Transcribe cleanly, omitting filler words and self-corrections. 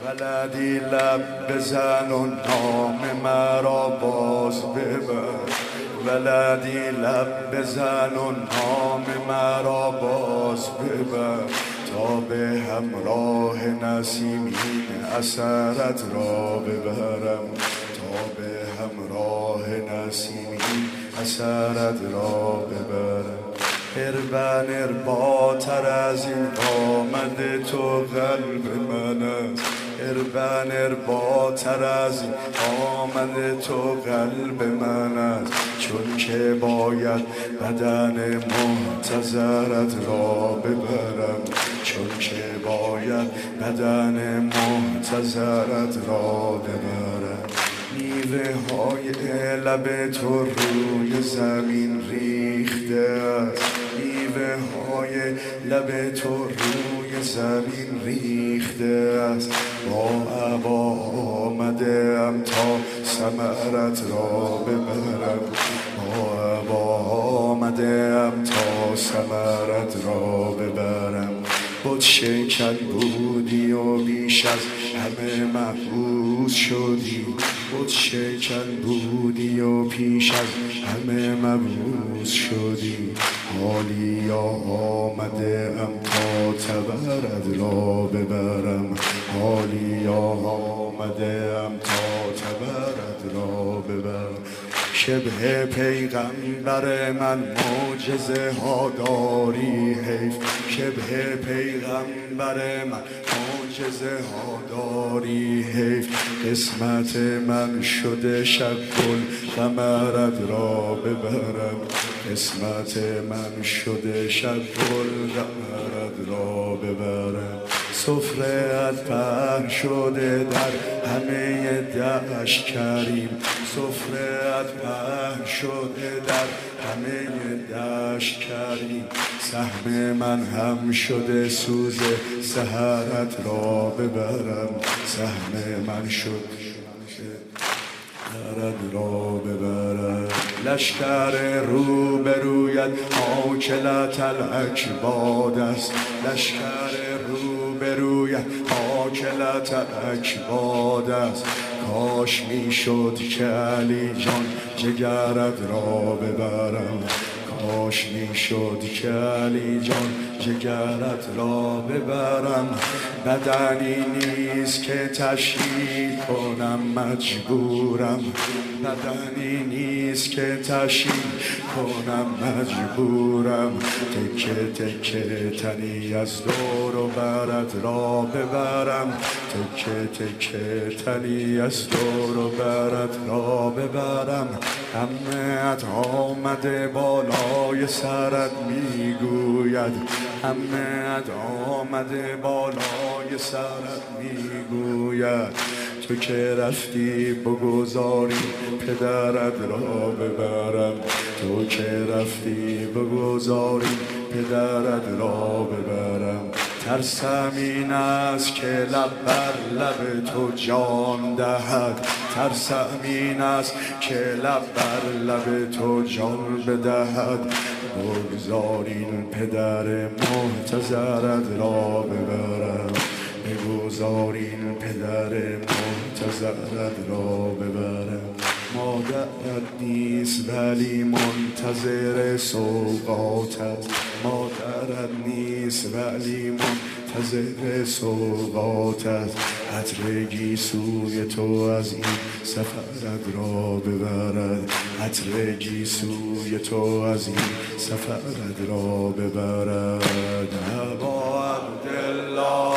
بلدی لب بزن و نام مرا باز ببر، بلدی لب بزن و نام مرا باز ببر، تا به همراه نسیمین اثرت را ببرم، تا به همراه نسیمین اثرت را ببرم. هربن ارباتر از این آمد تو قلب من است، هربن ارباتر از این آمد تو قلب من است، چون که باید بدن محتضرت را ببرم، چون که باید بدن محتضرت را ببرم. میوه های لب تو روی زمین ریخته است، میوه های لب تو روی زمین ریخته است، با عبا آمده ام تا ثمرت را ببرم، با عبا آمده ام تا ثمرت را ببرم. بت شکن بودی و بیش از همه مبعوث شدی، بت شکن بودی و پیش از همه مبعوث شدی، حالی آمده ام تا تبرت را ببرم، حالی آمده ام تا تبرت را ببرم. شبه پیغمبر من معجزه ها داری حیف، شبه پیغمبر من معجزه ها داری حیف، قسمت من شده شب گل قمرت را ببرم، قسمت من شده شب گل قمرت را ببرم. سفره‌ات پهن شده در همه دشت کریم، سفره‌ات پهن شده در همه دشت کریم، سهم من هم شده سوز سحرت را ببرم، سهم من شد سحرت را ببرم. لشکر رو برویت آکلت الاکباد است، لشکر رو برویت آکلت الاکباد است، کاش میشد که علی جان جگرت را ببرم، کاش میشد که علی جان جگرت را ببرم. بدنی نیست که تشییع کنم مجبورم، بدنی نیست که تشییع کنم مجبورم، تکه تکه تنی از دور و برت را ببرم، تکه تکه تنی از دور و برت را ببرم. همت آمده بالای سرت میگوید، همت آمده بالای سرت میگوید، تو که رفتی بگذاری پدرت را ببرم، تو که رفتی بگذاری پدرت را ببرم. ترسم این است که لب بر لب تو جان دهد، ترسم این است که لب بر لب تو جان بدهد، بگذارین پدر محتضرت را ببرم، بگذارین پدر محتضرت را ببرم. مادرت نیست ولی منتظر سوقاتت، مادرت نیست ولی منتظر سوقاتت، عطر سوی تو از این سفرت را ببرد، عطر سوی تو از این سفرت را ببرد. ابا عبدالله